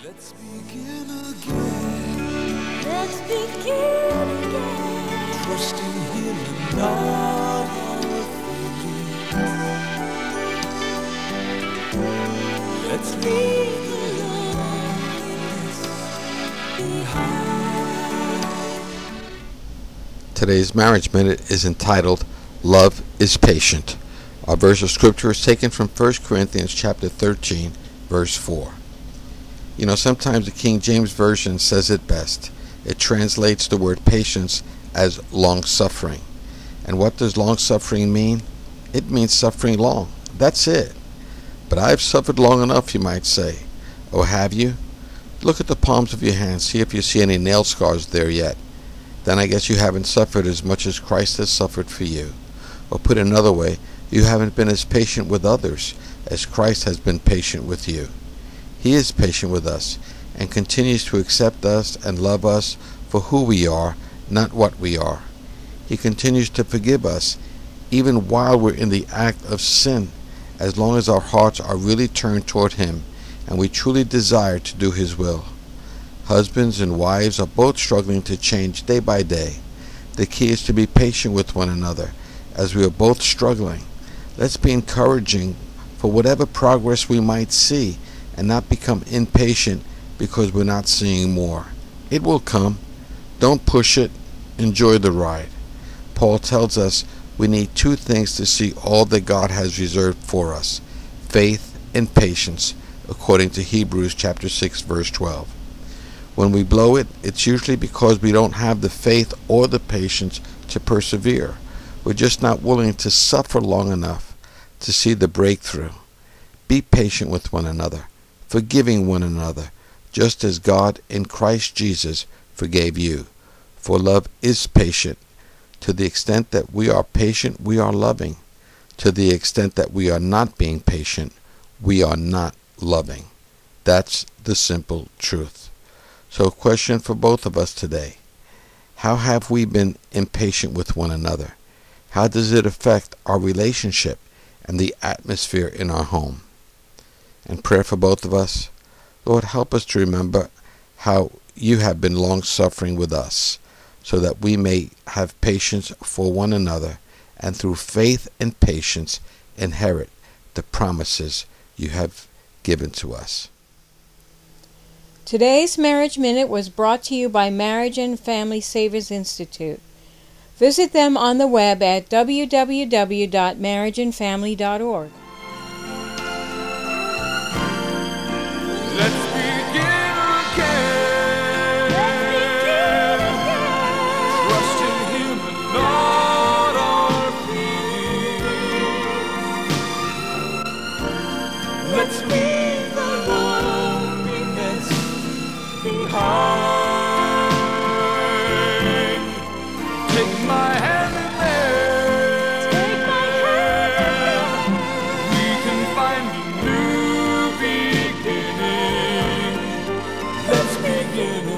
Let's begin again. Let's begin again. Trusting Him and not our feelings. Let's leave the loneliness behind. Today's Marriage Minute is entitled, Love is Patient. Our verse of scripture is taken from 1 Corinthians chapter 13, verse 4. You know, sometimes the King James Version says it best. It translates the word patience as long-suffering. And what does long-suffering mean? It means suffering long. That's it. But I've suffered long enough, you might say. Oh, have you? Look at the palms of your hands. See if you see any nail scars there yet. Then I guess you haven't suffered as much as Christ has suffered for you. Or put another way, you haven't been as patient with others as Christ has been patient with you. He is patient with us and continues to accept us and love us for who we are, not what we are. He continues to forgive us even while we're in the act of sin, as long as our hearts are really turned toward Him and we truly desire to do His will. Husbands and wives are both struggling to change day by day. The key is to be patient with one another as we are both struggling. Let's be encouraging for whatever progress we might see and not become impatient because we're not seeing more. It will come. Don't push it. Enjoy the ride. Paul tells us we need two things to see all that God has reserved for us: faith and patience, according to Hebrews chapter 6, verse 12. When we blow it, it's usually because we don't have the faith or the patience to persevere. We're just not willing to suffer long enough to see the breakthrough. Be patient with one another, forgiving one another, just as God in Christ Jesus forgave you. For love is patient. To the extent that we are patient, we are loving. To the extent that we are not being patient, we are not loving. That's the simple truth. So a question for both of us today. How have we been impatient with one another? How does it affect our relationship and the atmosphere in our home? And prayer for both of us. Lord, help us to remember how you have been long-suffering with us, so that we may have patience for one another, and through faith and patience inherit the promises you have given to us. Today's Marriage Minute was brought to you by Marriage and Family Savers Institute. Visit them on the web at www.marriageandfamily.org. Let's begin again. Trusting Him and not our feelings. Let's leave the loneliness behind. Take my hand and we can find a new beginning. Let's begin